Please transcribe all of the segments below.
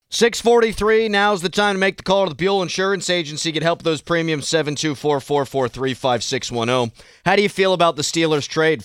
6:43, now's the time to make the call to the Buell Insurance Agency. Get help with those premiums, 724-443-5610. How do you feel about the Steelers trade?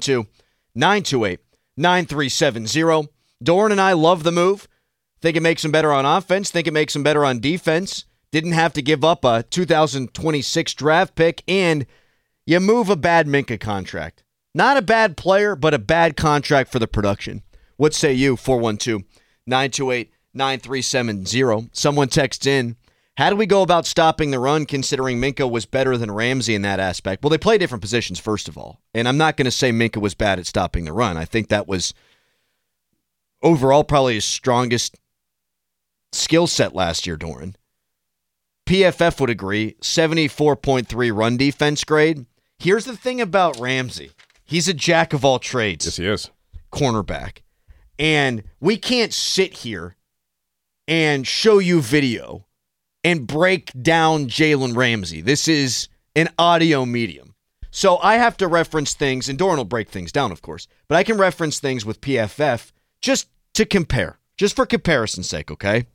412-928-9370. Doran and I love the move. Think it makes them better on offense. Think it makes them better on defense. Didn't have to give up a 2026 draft pick, and you move a bad Minkah contract. Not a bad player, but a bad contract for the production. What say you? 412-928-9370. Someone texts in, how do we go about stopping the run considering Minkah was better than Ramsey in that aspect? Well, they play different positions, first of all. And I'm not going to say Minkah was bad at stopping the run. I think that was overall probably his strongest skill set last year, Doran. PFF would agree, 74.3 run defense grade. Here's the thing about Ramsey. He's a jack of all trades. Yes, he is. Cornerback. And we can't sit here and show you video and break down Jalen Ramsey. This is an audio medium. So I have to reference things, and Doran will break things down, of course, but I can reference things with PFF just to compare, just for comparison's sake, okay?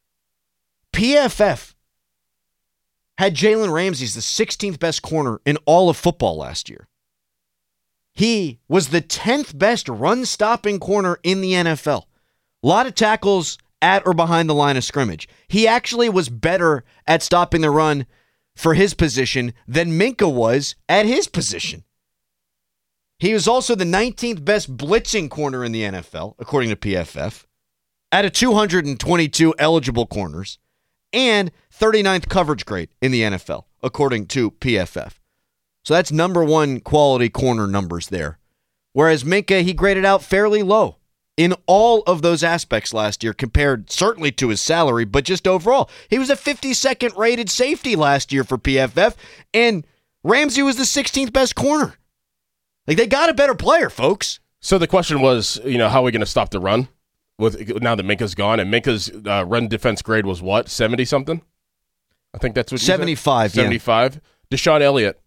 PFF had Jalen Ramsey as the 16th best corner in all of football last year. He was the 10th best run-stopping corner in the NFL. A lot of tackles at or behind the line of scrimmage. He actually was better at stopping the run for his position than Minkah was at his position. He was also the 19th best blitzing corner in the NFL, according to PFF, out of 222 eligible corners, and 39th coverage grade in the NFL, according to PFF. So that's number one quality corner numbers there. Whereas Minkah, he graded out fairly low in all of those aspects last year, compared certainly to his salary, but just overall. He was a 52nd rated safety last year for PFF, and Ramsey was the 16th best corner. Like, they got a better player, folks. So the question was, how are we going to stop the run now that Minkah's gone? And Minkah's run defense grade was what, 70-something? I think that's what 75, you said? 75. Yeah. Deshaun Elliott,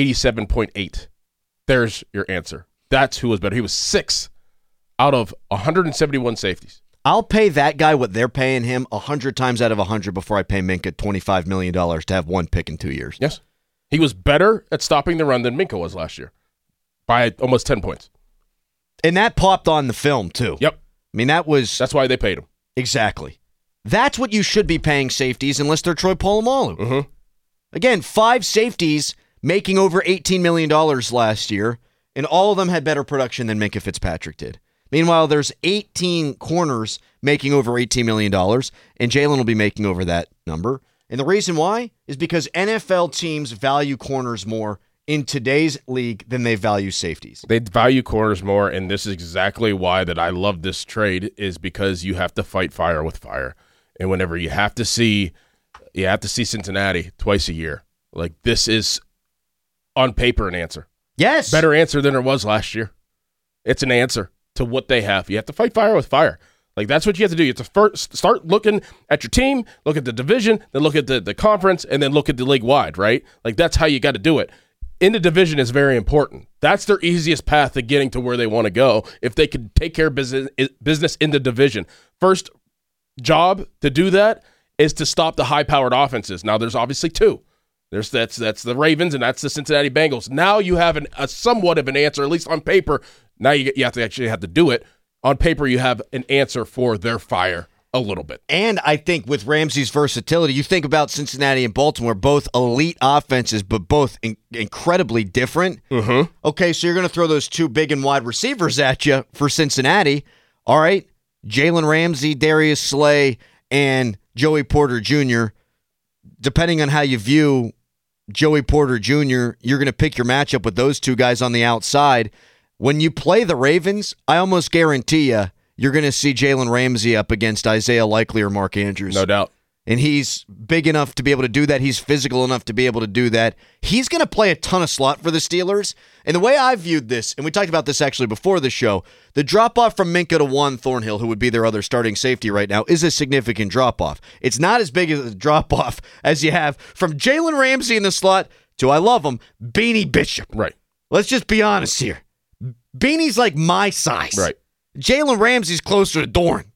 87.8. There's your answer. That's who was better. He was 6th out of 171 safeties. I'll pay that guy what they're paying him 100 times out of 100 before I pay Minkah $25 million to have one pick in 2 years. Yes. He was better at stopping the run than Minkah was last year by almost 10 points. And that popped on the film, too. Yep. I mean, that's why they paid him. Exactly. That's what you should be paying safeties unless they're Troy Polamalu. Mm-hmm. Again, 5 safeties making over $18 million last year, and all of them had better production than Minkah Fitzpatrick did. Meanwhile, there's 18 corners making over $18 million, and Jalen will be making over that number. And the reason why is because NFL teams value corners more in today's league than they value safeties. They value corners more, and this is exactly why that I love this trade, is because you have to fight fire with fire. And whenever you have to see Cincinnati twice a year, like, this is on paper an answer. Yes. Better answer than it was last year. It's an answer to what they have. You have to fight fire with fire. Like, that's what you have to do. You have to first start looking at your team, look at the division, then look at the conference, and then look at the league-wide, right? Like, that's how you got to do it. In the division is very important. That's their easiest path to getting to where they want to go if they could take care of business in the division. First job to do that is to stop the high-powered offenses. Now, there's obviously 2. That's the Ravens, and that's the Cincinnati Bengals. Now you have a somewhat of an answer, at least on paper. Now you have to do it. On paper, you have an answer for their fire a little bit. And I think with Ramsey's versatility, you think about Cincinnati and Baltimore, both elite offenses, but both incredibly different. Mm-hmm. Okay, so you're going to throw those 2 big and wide receivers at you for Cincinnati. All right, Jalen Ramsey, Darius Slay, and Joey Porter Jr. Depending on how you view Joey Porter Jr., you're going to pick your matchup with those 2 guys on the outside. When you play the Ravens, I almost guarantee you're going to see Jalen Ramsey up against Isaiah Likely or Mark Andrews. No doubt. And he's big enough to be able to do that. He's physical enough to be able to do that. He's going to play a ton of slot for the Steelers. And the way I viewed this, and we talked about this actually before the show, the drop-off from Minkah to Juan Thornhill, who would be their other starting safety right now, is a significant drop-off. It's not as big as a drop-off as you have from Jalen Ramsey in the slot to, I love him, Beanie Bishop. Right. Let's just be honest here. Beanie's like my size. Right. Jalen Ramsey's closer to Doran.